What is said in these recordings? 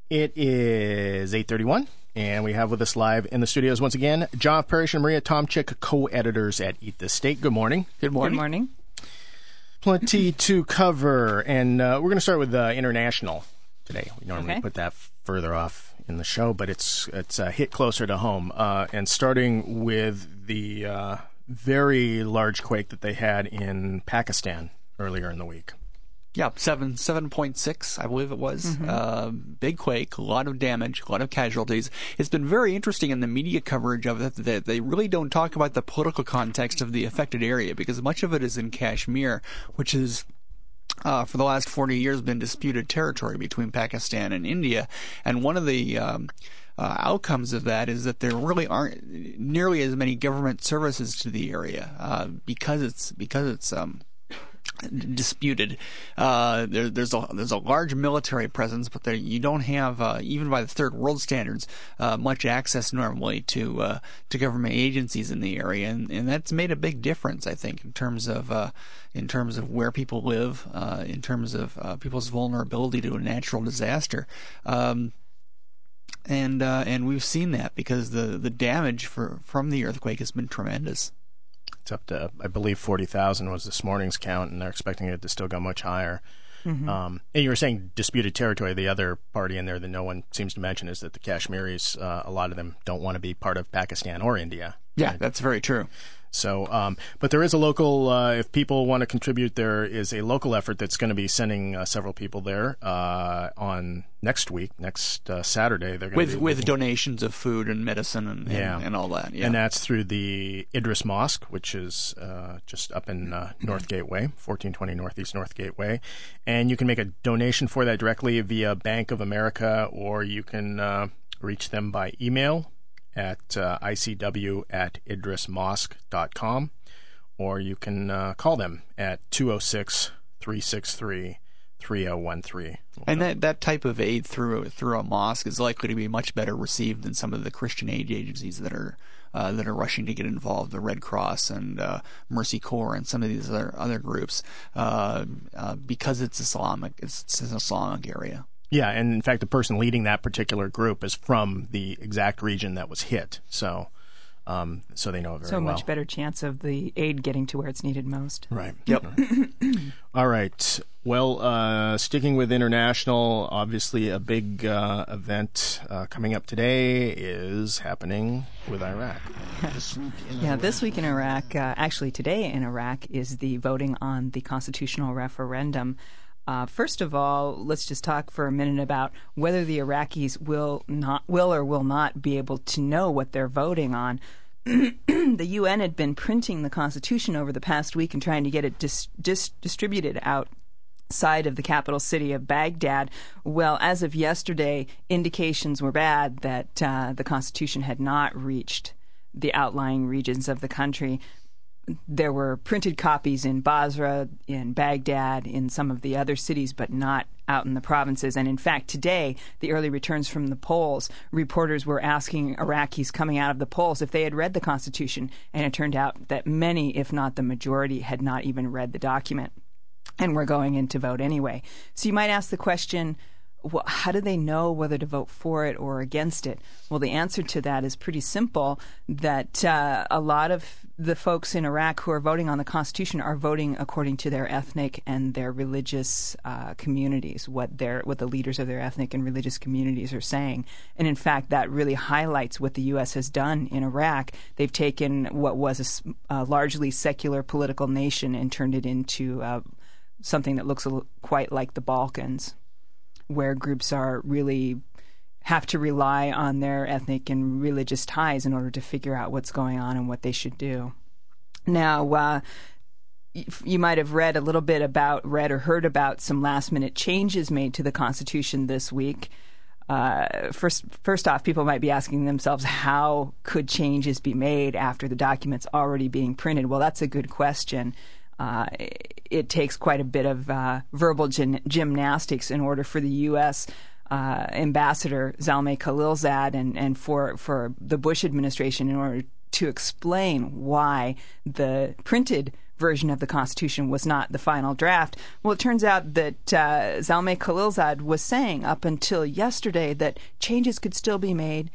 It is 8:31, and we have with us live in the studios once again, John Parrish and Maria Tomczyk, co-editors at Eat This State. Good morning. Good morning. Good morning. Plenty to cover, and we're going to start with international today. We normally put that further off in the show, but it's hit closer to home, and starting with the very large quake that they had in Pakistan earlier in the week. Yeah, 7.6, I believe it was. Big quake, a lot of damage, a lot of casualties. It's been very interesting in the media coverage of it that they really don't talk about the political context of the affected area, because much of it is in Kashmir, which is for the last 40 years been disputed territory between Pakistan and India. And one of the outcomes of that is that there really aren't nearly as many government services to the area because it's disputed. There's a large military presence, but you don't have, even by the third world standards, much access normally to government agencies in the area, and that's made a big difference, I think, in terms of where people live, in terms of people's vulnerability to a natural disaster. And we've seen that because the damage from the earthquake has been tremendous. It's up to, I believe, 40,000 was this morning's count, and they're expecting it to still go much higher. And you were saying disputed territory. The other party in there that no one seems to mention is that the Kashmiris, a lot of them don't want to be part of Pakistan or India. Yeah, that's very true. So, but there is a local, if people want to contribute, there is a local effort that's going to be sending several people there on next Saturday. They're going with donations of food and medicine and all that. Yeah. And that's through the Idris Mosque, which is just up in North Gateway, 1420 Northeast North Gateway. And you can make a donation for that directly via Bank of America, or you can reach them by email at icw@idrismosque.com, or you can call them at 206-363-3013. And that type of aid through a mosque is likely to be much better received than some of the Christian aid agencies that are rushing to get involved, the Red Cross and Mercy Corps and some of these other groups, because it's Islamic. It's an Islamic area. Yeah, and in fact, the person leading that particular group is from the exact region that was hit, so they know it very well. So much better chance of the aid getting to where it's needed most. Right. Yep. All right. Well, sticking with international, obviously a big event coming up today is happening with Iraq. This week in Iraq, actually today in Iraq, is the voting on the constitutional referendum. First of all, let's just talk for a minute about whether the Iraqis will or will not be able to know what they're voting on. The UN had been printing the Constitution over the past week and trying to get it distributed outside of the capital city of Baghdad. Well, as of yesterday, indications were bad that the Constitution had not reached the outlying regions of the country. There were printed copies in Basra, in Baghdad, in some of the other cities, but not out in the provinces. And in fact, today, the early returns from the polls, reporters were asking Iraqis coming out of the polls if they had read the Constitution, and it turned out that many, if not the majority, had not even read the document and were going in to vote anyway. So you might ask the question, well, how do they know whether to vote for it or against it? Well, the answer to that is pretty simple, that a lot of the folks in Iraq who are voting on the Constitution are voting according to their ethnic and their religious communities, what the leaders of their ethnic and religious communities are saying. And in fact, that really highlights what the U.S. has done in Iraq. They've taken what was a largely secular political nation and turned it into something that looks quite like the Balkans, where groups are really have to rely on their ethnic and religious ties in order to figure out what's going on and what they should do. Now, you might have read or heard about some last-minute changes made to the Constitution this week. First off, people might be asking themselves, how could changes be made after the document's already being printed? Well, that's a good question. It takes quite a bit of verbal gymnastics in order for the U.S. Ambassador Zalmay Khalilzad and for the Bush administration in order to explain why the printed version of the Constitution was not the final draft. Well, it turns out that Zalmay Khalilzad was saying up until yesterday that changes could still be made,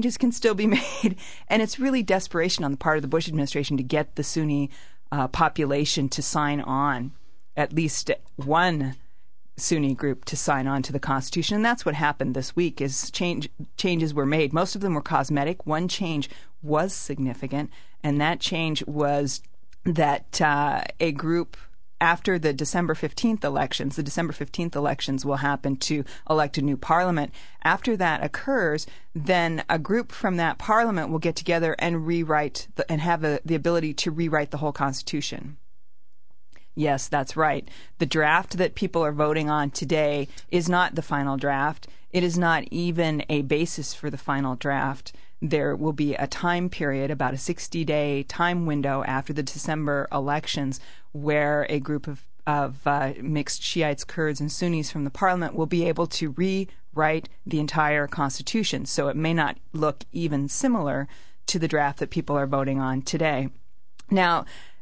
and it's really desperation on the part of the Bush administration to get the Sunni population to sign on, at least one Sunni group to sign on to the Constitution. And that's what happened this week is changes were made. Most of them were cosmetic. One change was significant, and that change was that a group after the December 15th elections will happen to elect a new parliament. After that occurs, then a group from that parliament will get together and rewrite and have the ability to rewrite the whole Constitution. Yes, that's right. The draft that people are voting on today is not the final draft. It is not even a basis for the final draft. There will be a time period, about a 60-day time window after the December elections, where a group of mixed Shiites, Kurds, and Sunnis from the parliament will be able to rewrite the entire Constitution. So it may not look even similar to the draft that people are voting on today. Now,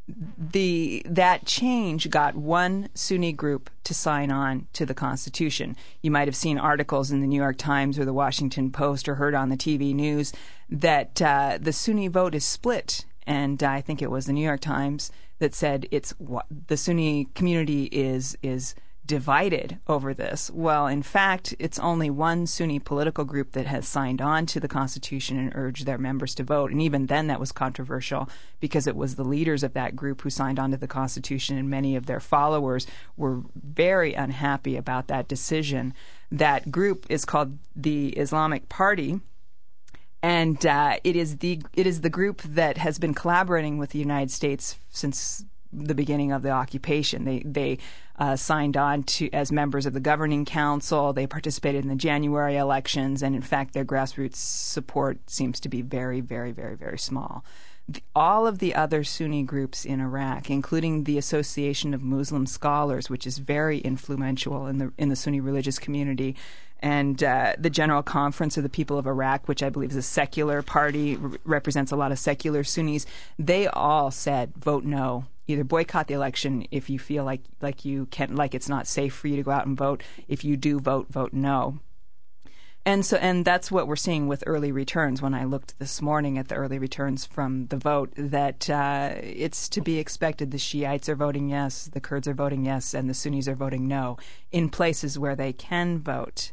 that change got one Sunni group to sign on to the Constitution. You might have seen articles in the New York Times or the Washington Post or heard on the TV news that the Sunni vote is split. And I think it was the New York Times that said the Sunni community is divided over this. Well, in fact, it's only one Sunni political group that has signed on to the Constitution and urged their members to vote. And even then that was controversial because it was the leaders of that group who signed on to the Constitution, and many of their followers were very unhappy about that decision. That group is called the Islamic Party, and it is the group that has been collaborating with the United States since the beginning of the occupation. They signed on to as members of the governing council. They participated in the January elections, and in fact, their grassroots support seems to be very, very, very, very small. All of the other Sunni groups in Iraq, including the Association of Muslim Scholars, which is very influential in the Sunni religious community, and the General Conference of the People of Iraq, which I believe is a secular party, represents a lot of secular Sunnis, they all said, vote no. Either boycott the election if you feel like you can't, like it's not safe for you to go out and vote. If you do vote no. And that's what we're seeing with early returns. When I looked this morning at the early returns from the vote, that it's to be expected. The Shiites are voting yes, the Kurds are voting yes, and the Sunnis are voting no in places where they can vote.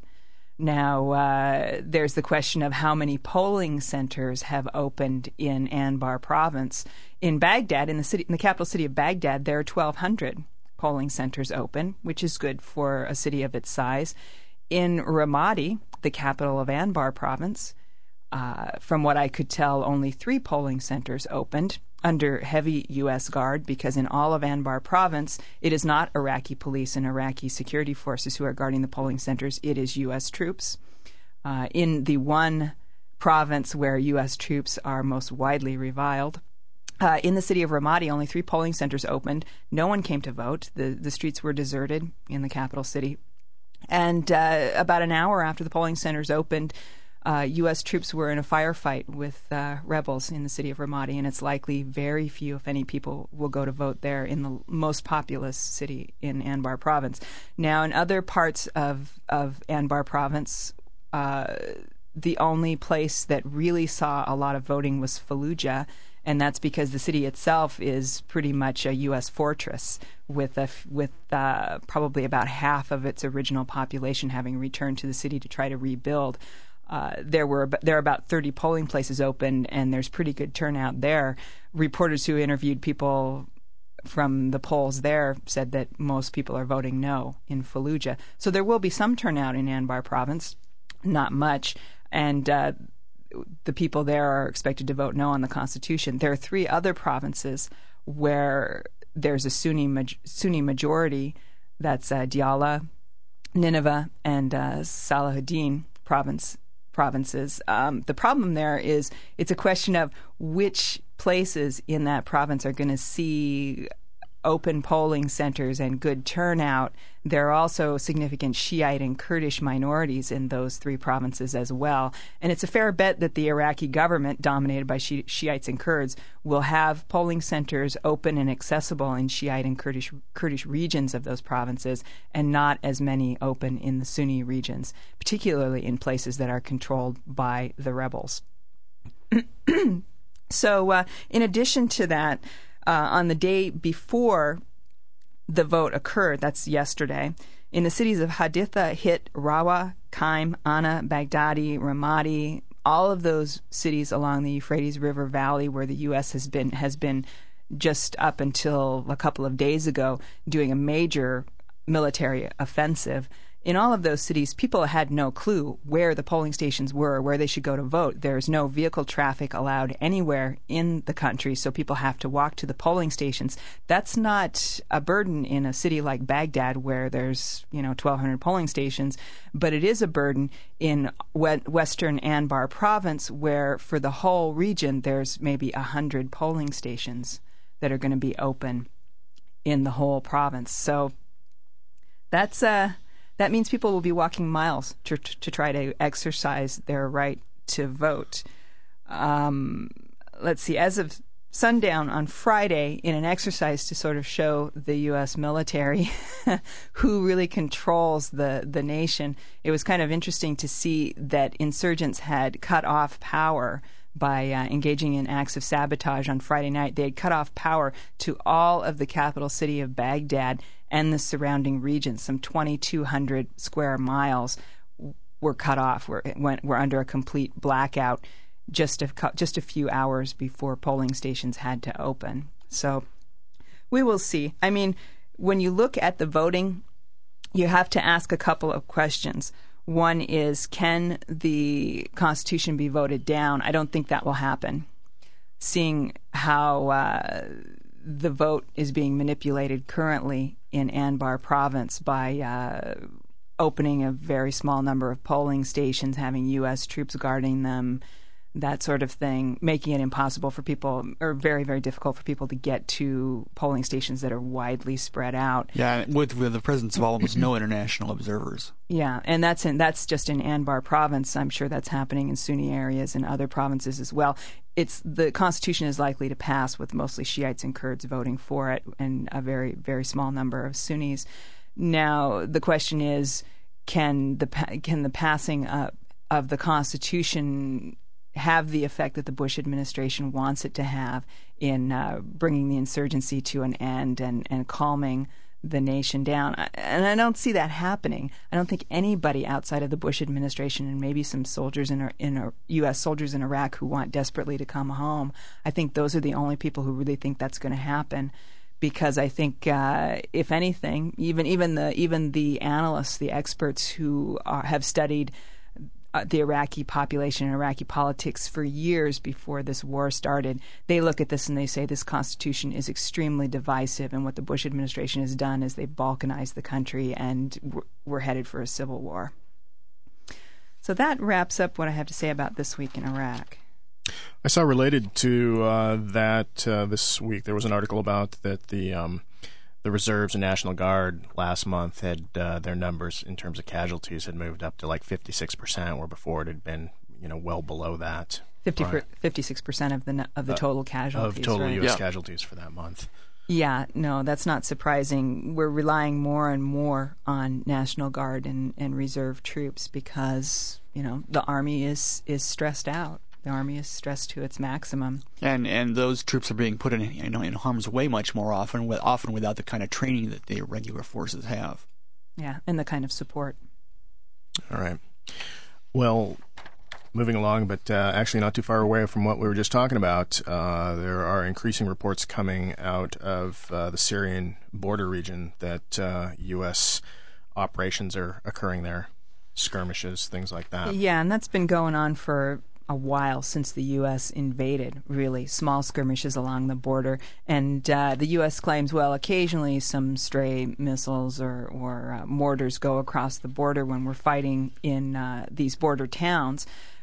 Now, there's the question of how many polling centers have opened in Anbar province. In Baghdad, in the capital city of Baghdad, there are 1,200 polling centers open, which is good for a city of its size. In Ramadi, the capital of Anbar province, from what I could tell, only 3 polling centers opened under heavy U.S. guard, because in all of Anbar province, it is not Iraqi police and Iraqi security forces who are guarding the polling centers. It is U.S. troops. In the one province where U.S. troops are most widely reviled, in the city of Ramadi, only 3 polling centers opened. No one came to vote. The streets were deserted in the capital city. And about an hour after the polling centers opened, U.S. troops were in a firefight with rebels in the city of Ramadi, and it's likely very few, if any, people will go to vote there in the most populous city in Anbar province. Now, in other parts of Anbar province, the only place that really saw a lot of voting was Fallujah, and that's because the city itself is pretty much a U.S. fortress, with probably about half of its original population having returned to the city to try to rebuild. There are about 30 polling places open, and there's pretty good turnout there. Reporters who interviewed people from the polls there said that most people are voting no in Fallujah. So there will be some turnout in Anbar province, not much, and the people there are expected to vote no on the Constitution. There are 3 other provinces where there's a Sunni majority. That's Diyala, Nineveh, and Salahuddin provinces. The problem there is it's a question of which places in that province are going to see open polling centers and good turnout, there are also significant Shiite and Kurdish minorities in those three provinces as well. And it's a fair bet that the Iraqi government, dominated by Shiites and Kurds, will have polling centers open and accessible in Shiite and Kurdish regions of those provinces, and not as many open in the Sunni regions, particularly in places that are controlled by the rebels. So in addition to that, on the day before the vote occurred, that's yesterday, in the cities of Haditha, Hit, Rawa, Qaim, Ana, Baghdadi, Ramadi, all of those cities along the Euphrates River Valley where the U.S. has been just up until a couple of days ago doing a major military offensive. In all of those cities, people had no clue where the polling stations were, where they should go to vote. There's no vehicle traffic allowed anywhere in the country, so people have to walk to the polling stations. That's not a burden in a city like Baghdad, where there's 1,200 polling stations, but it is a burden in western Anbar province, where for the whole region there's maybe 100 polling stations that are going to be open in the whole province. So that means people will be walking miles to try to exercise their right to vote. Let's see, as of sundown on Friday, in an exercise to sort of show the U.S. military who really controls the nation, it was kind of interesting to see that insurgents had cut off power by engaging in acts of sabotage on Friday night. They had cut off power to all of the capital city of Baghdad and the surrounding regions. Some 2,200 square miles were cut off. We're under a complete blackout just a few hours before polling stations had to open. So we will see. I mean, when you look at the voting, you have to ask a couple of questions. One is, can the Constitution be voted down? I don't think that will happen, seeing how the vote is being manipulated currently in Anbar province by opening a very small number of polling stations, having U.S. troops guarding them, that sort of thing, making it impossible for people, or very, very difficult for people to get to polling stations that are widely spread out. Yeah, with the presence of almost no international observers. Yeah, and that's just in Anbar province. I'm sure that's happening in Sunni areas and other provinces as well. The Constitution is likely to pass with mostly Shiites and Kurds voting for it, and a very, very small number of Sunnis. Now, the question is, can the passing of the Constitution have the effect that the Bush administration wants it to have in bringing the insurgency to an end and calming the nation down? And I don't see that happening. I don't think anybody outside of the Bush administration, and maybe some soldiers in U.S. soldiers in Iraq who want desperately to come home, I think those are the only people who really think that's going to happen. Because I think, if anything, even the analysts, the experts who have studied the Iraqi population and Iraqi politics for years before this war started, they look at this and they say this Constitution is extremely divisive, and what the Bush administration has done is they've balkanized the country, and we're headed for a civil war. So that wraps up what I have to say about this week in Iraq. I saw related to that this week, there was an article about that the reserves and National Guard last month had their numbers in terms of casualties had moved up to like 56%, where before it had been well below that. 56% of the total casualties. Of total right? U.S. casualties for that month. Yeah, no, that's not surprising. We're relying more and more on National Guard and reserve troops because the Army is stressed out. The Army is stressed to its maximum. And those troops are being put in harm's way much more often without the kind of training that the regular forces have. Yeah, and the kind of support. All right. Well, moving along, but actually not too far away from what we were just talking about, there are increasing reports coming out of the Syrian border region that U.S. operations are occurring there, skirmishes, things like that. Yeah, and that's been going on for a while since the U.S. invaded, really, small skirmishes along the border. And the U.S. claims, well, occasionally some stray missiles or mortars go across the border when we're fighting in these border towns.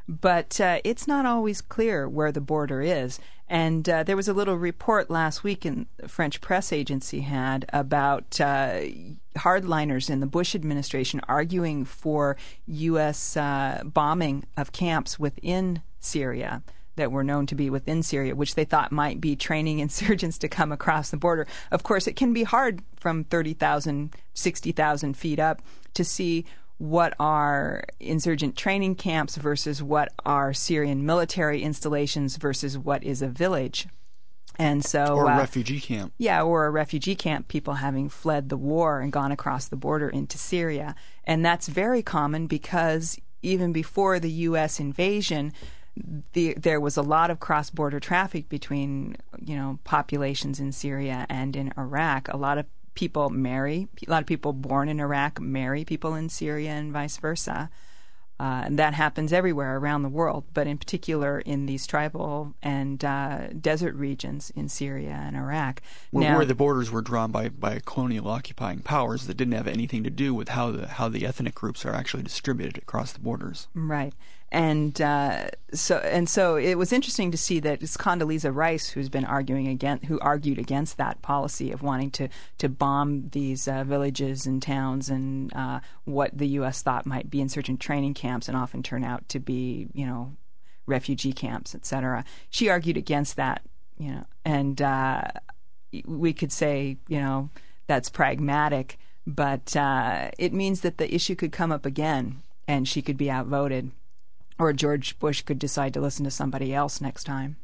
but it's not always clear where the border is. And there was a little report last week in the French press agency had about hardliners in the Bush administration arguing for U.S. bombing of camps within Syria that were known to be within Syria, which they thought might be training insurgents to come across the border. Of course, it can be hard from 30,000, 60,000 feet up to see what are insurgent training camps versus what are Syrian military installations versus what is a village. And so, or a refugee camp. Yeah, or a refugee camp, people having fled the war and gone across the border into Syria. And that's very common because even before the U.S. invasion, there was a lot of cross-border traffic between, populations in Syria and in Iraq. A lot of people born in Iraq marry people in Syria and vice versa. And that happens everywhere around the world, but in particular in these tribal and desert regions in Syria and Iraq. Where the borders were drawn by colonial occupying powers that didn't have anything to do with how the ethnic groups are actually distributed across the borders. Right. And so it was interesting to see that it's Condoleezza Rice who argued against that policy of wanting to bomb these villages and towns and what the U.S. thought might be insurgent training camps and often turn out to be, refugee camps, etc. She argued against that, and we could say, that's pragmatic, but it means that the issue could come up again and she could be outvoted. Or George Bush could decide to listen to somebody else next time.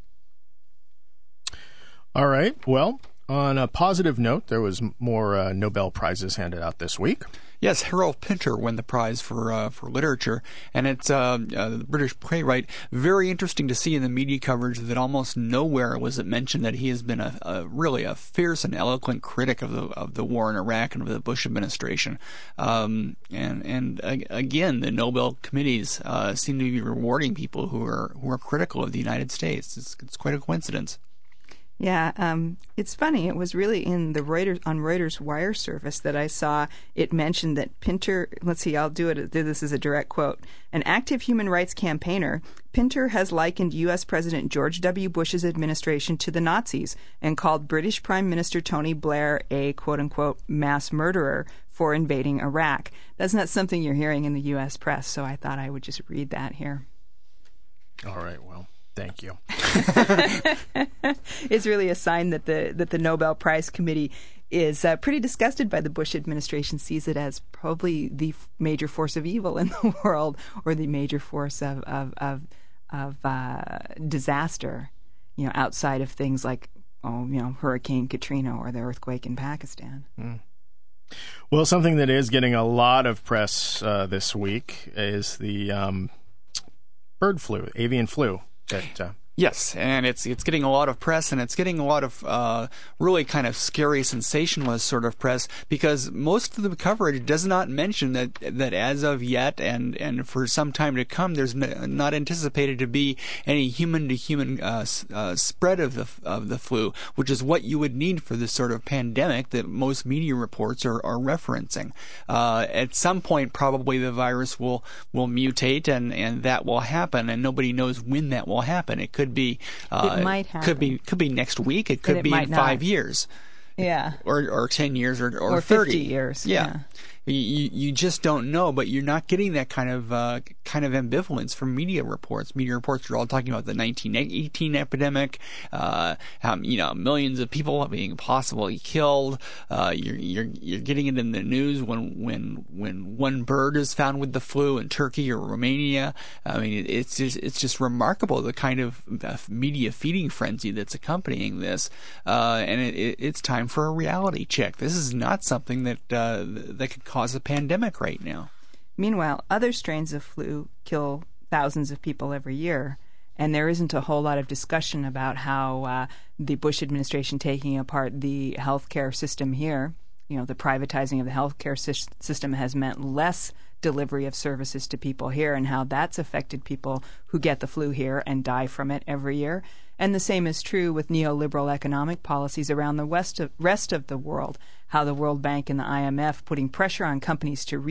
All right. Well, on a positive note, there was more Nobel Prizes handed out this week. Yes, Harold Pinter won the prize for literature, and it's the British playwright. Very interesting to see in the media coverage that almost nowhere was it mentioned that he has been really a fierce and eloquent critic of the war in Iraq and of the Bush administration. And again, the Nobel committees seem to be rewarding people who are critical of the United States. It's quite a coincidence. Yeah, it's funny. It was really in the Reuters wire service that I saw it mentioned that Pinter, let's see, I'll do this as a direct quote. An active human rights campaigner, Pinter has likened U.S. President George W. Bush's administration to the Nazis and called British Prime Minister Tony Blair a, quote-unquote, mass murderer for invading Iraq. That's not something you're hearing in the U.S. press, so I thought I would just read that here. All right, well. Thank you. It's really a sign that the Nobel Prize Committee is pretty disgusted by the Bush administration, sees it as probably the major force of evil in the world, or the major force of disaster, outside of things like Hurricane Katrina or the earthquake in Pakistan. Mm. Well, something that is getting a lot of press this week is the bird flu, avian flu. Yes, and it's getting a lot of press, and it's getting a lot of really kind of scary, sensationalist sort of press, because most of the coverage does not mention that as of yet and for some time to come, there's not anticipated to be any human-to-human spread of the flu, which is what you would need for this sort of pandemic that most media reports are referencing. At some point, probably the virus will mutate, and that will happen, and nobody knows when that will happen. It could be it might happen. Could be next week. It could be in 5 years. Yeah. Or 10 years or 30 50 years. Yeah. You just don't know, but you're not getting that kind of ambivalence from media reports. Media reports are all talking about the 1918 epidemic, millions of people being possibly killed. You're getting it in the news when one bird is found with the flu in Turkey or Romania. I mean, it's just remarkable the kind of media feeding frenzy that's accompanying this, and it's time for a reality check. This is not something that could cause a pandemic right now. Meanwhile, other strains of flu kill thousands of people every year, and there isn't a whole lot of discussion about how the Bush administration taking apart the healthcare system here, the privatizing of the healthcare system has meant less delivery of services to people here, and how that's affected people who get the flu here and die from it every year. And the same is true with neoliberal economic policies around the rest of the world. How the World Bank and the IMF putting pressure on countries to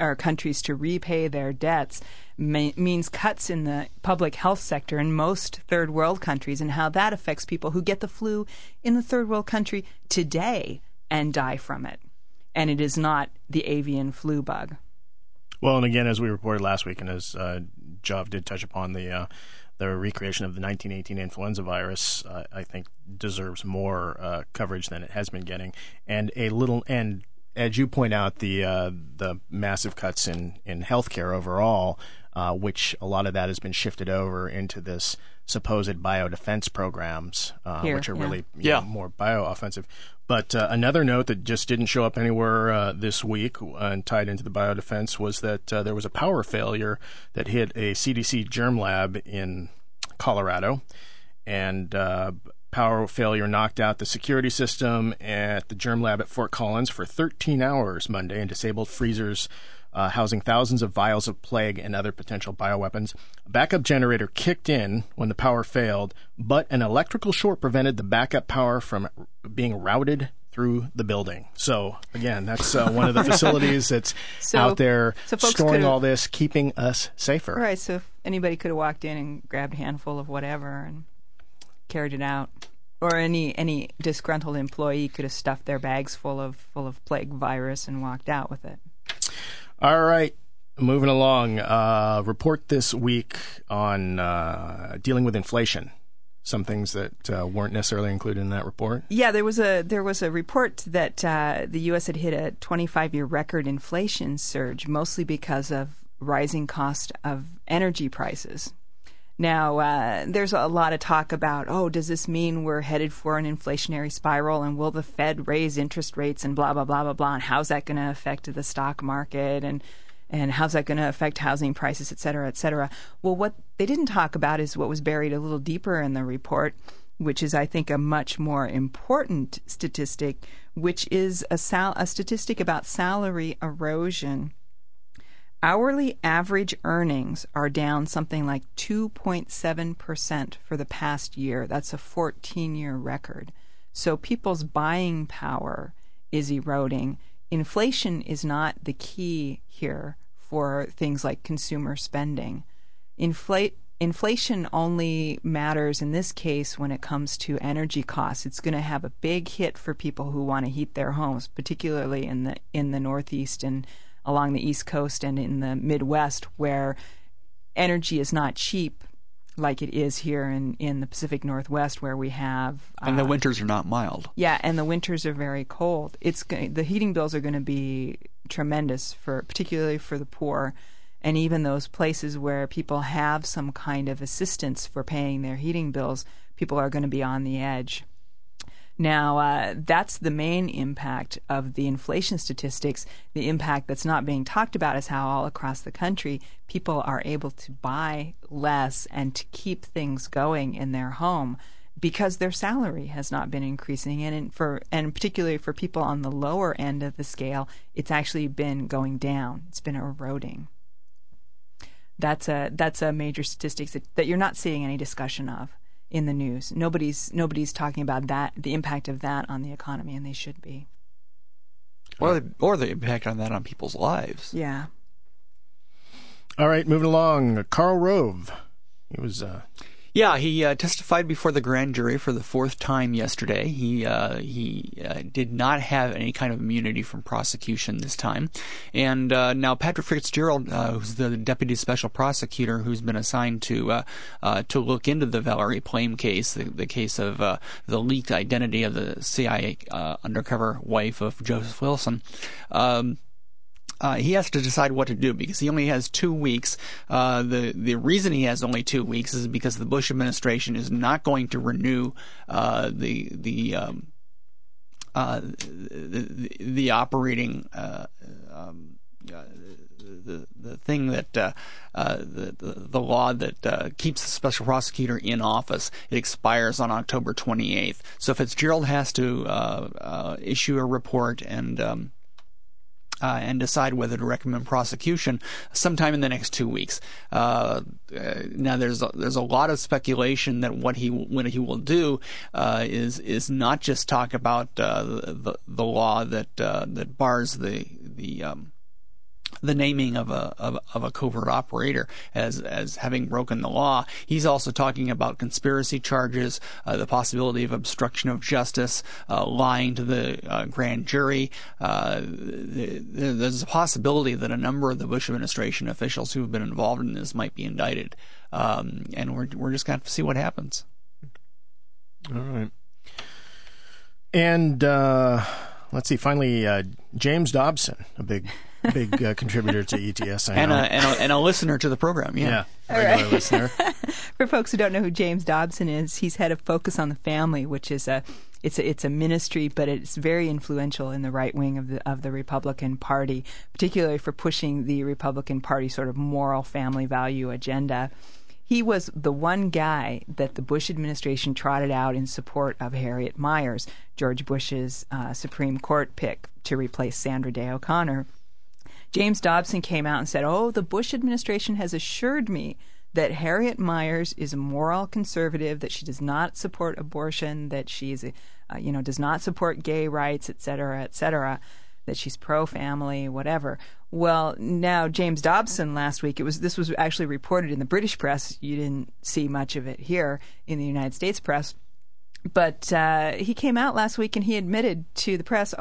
repay their debts means cuts in the public health sector in most third world countries, and how that affects people who get the flu in the third world country today and die from it. And it is not the avian flu bug. Well, and again, as we reported last week, and as Jav did touch upon, the recreation of the 1918 influenza virus, I think, deserves more coverage than it has been getting, and as you point out, the massive cuts in healthcare overall, which a lot of that has been shifted over into this supposed biodefense programs, which are really more bio-offensive. But another note that just didn't show up anywhere this week and tied into the biodefense was that there was a power failure that hit a CDC germ lab in Colorado, and power failure knocked out the security system at the germ lab at Fort Collins for 13 hours Monday and disabled freezers housing thousands of vials of plague and other potential bioweapons. A backup generator kicked in when the power failed, but an electrical short prevented the backup power from being routed through the building. So, again, that's one of the facilities that's out there storing all this, keeping us safer. Right, so if anybody could have walked in and grabbed a handful of whatever and carried it out. Or any disgruntled employee could have stuffed their bags full of plague virus and walked out with it. All right, moving along. Report this week on dealing with inflation. Some things that weren't necessarily included in that report. Yeah, there was a report that the U.S. had hit a 25-year record inflation surge, mostly because of rising cost of energy prices. Now, there's a lot of talk about, does this mean we're headed for an inflationary spiral, and will the Fed raise interest rates and blah, blah, blah, blah, blah, and how's that going to affect the stock market, and how's that going to affect housing prices, et cetera, et cetera. Well, what they didn't talk about is what was buried a little deeper in the report, which is, I think, a much more important statistic, which is a statistic about salary erosion. Hourly average earnings are down something like 2.7% for the past year. That's a 14-year record. So people's buying power is eroding. Inflation is not the key here for things like consumer spending. Inflation only matters in this case when it comes to energy costs. It's going to have a big hit for people who want to heat their homes, particularly in the Northeast and along the East Coast and in the Midwest, where energy is not cheap like it is here in the Pacific Northwest, where we have... and the winters are not mild. Yeah, and the winters are very cold. The heating bills are going to be tremendous, particularly for the poor, and even those places where people have some kind of assistance for paying their heating bills, people are going to be on the edge. Now, that's the main impact of the inflation statistics. The impact that's not being talked about is how all across the country people are able to buy less and to keep things going in their home because their salary has not been increasing. And particularly for people on the lower end of the scale, it's actually been going down. It's been eroding. That's a major statistics that you're not seeing any discussion of in the news. Nobody's talking about that, the impact of that on the economy, and they should be. Or the impact on that on people's lives. Yeah. All right, moving along. Karl Rove. He was... Yeah, he testified before the grand jury for the fourth time yesterday. He did not have any kind of immunity from prosecution this time. And now Patrick Fitzgerald, who's the deputy special prosecutor who's been assigned to look into the Valerie Plame case, the case of the leaked identity of the CIA undercover wife of Joseph Wilson, he has to decide what to do because he only has 2 weeks. The reason he has only 2 weeks is because the Bush administration is not going to renew the operating the thing that the law that keeps the special prosecutor in office. It expires on October 28th. So Fitzgerald has to issue a report and and decide whether to recommend prosecution sometime in the next 2 weeks. Now, there's a lot of speculation that what he will do is not just talk about the law that bars the naming of a covert operator as having broken the law. He's also talking about conspiracy charges, the possibility of obstruction of justice, lying to the grand jury. There's a possibility that a number of the Bush administration officials who have been involved in this might be indicted, and we're just going to have to see what happens. All right. And let's see. Finally, James Dobson, a big contributor to ETS, I know. And a listener to the program, yeah. Regular listener. For folks who don't know who James Dobson is, he's head of Focus on the Family, which is it's a ministry, but it's very influential in the right wing of the Republican Party, particularly for pushing the Republican Party sort of moral family value agenda. He was the one guy that the Bush administration trotted out in support of Harriet Miers, George Bush's Supreme Court pick to replace Sandra Day O'Connor. James Dobson came out and said, the Bush administration has assured me that Harriet Miers is a moral conservative, that she does not support abortion, that she is, does not support gay rights, et cetera, that she's pro-family, whatever. Well, now James Dobson last week, this was actually reported in the British press. You didn't see much of it here in the United States press. But he came out last week and he admitted to the press,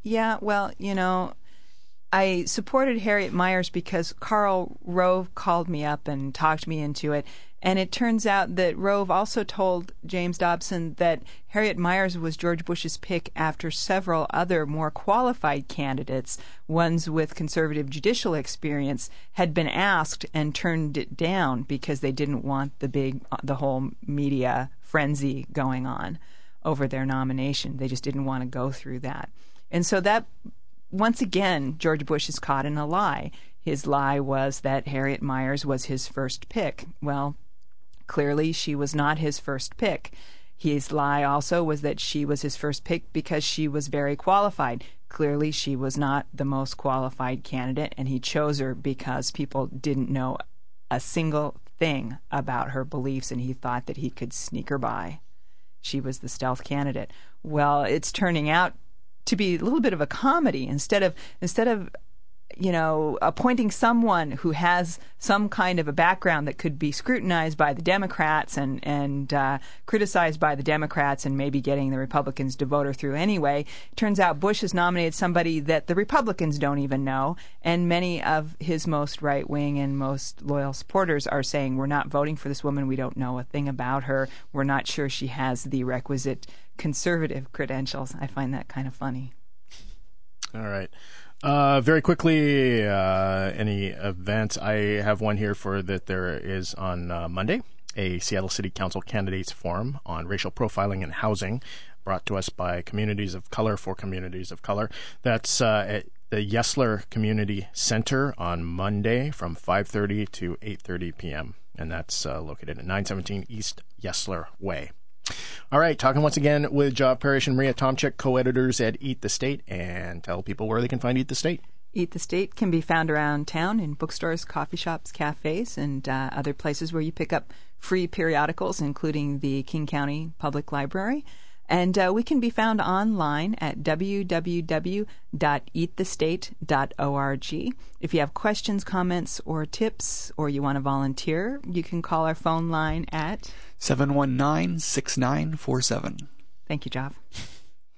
I supported Harriet Miers because Karl Rove called me up and talked me into it. And it turns out that Rove also told James Dobson that Harriet Miers was George Bush's pick after several other more qualified candidates, ones with conservative judicial experience, had been asked and turned it down because they didn't want the whole media frenzy going on over their nomination. They just didn't want to go through that. And so that, once again, George Bush is caught in a lie. His lie was that Harriet Miers was his first pick. Well, clearly she was not his first pick. His lie also was that she was his first pick because she was very qualified. Clearly she was not the most qualified candidate, and he chose her because people didn't know a single thing about her beliefs, and he thought that he could sneak her by. She was the stealth candidate. Well, it's turning out to be a little bit of a comedy. Instead of appointing someone who has some kind of a background that could be scrutinized by the Democrats and criticized by the Democrats and maybe getting the Republicans to vote her through anyway, turns out Bush has nominated somebody that the Republicans don't even know, and many of his most right-wing and most loyal supporters are saying, we're not voting for this woman, we don't know a thing about her, we're not sure she has the requisite conservative credentials. I find that kind of funny. All right. Very quickly, any events? I have one here for that there is on Monday, a Seattle City Council Candidates Forum on racial profiling and housing, brought to us by Communities of Color for Communities of Color. That's at the Yesler Community Center on Monday from 5:30 to 8:30 p.m., and that's located at 917 East Yesler Way. All right, talking once again with Job Parrish and Maria Tomczyk, co-editors at Eat the State, and tell people where they can find Eat the State. Eat the State can be found around town in bookstores, coffee shops, cafes, and other places where you pick up free periodicals, including the King County Public Library. And we can be found online at www.eatthestate.org. If you have questions, comments, or tips, or you want to volunteer, you can call our phone line at 719-6947. Thank you, Jav.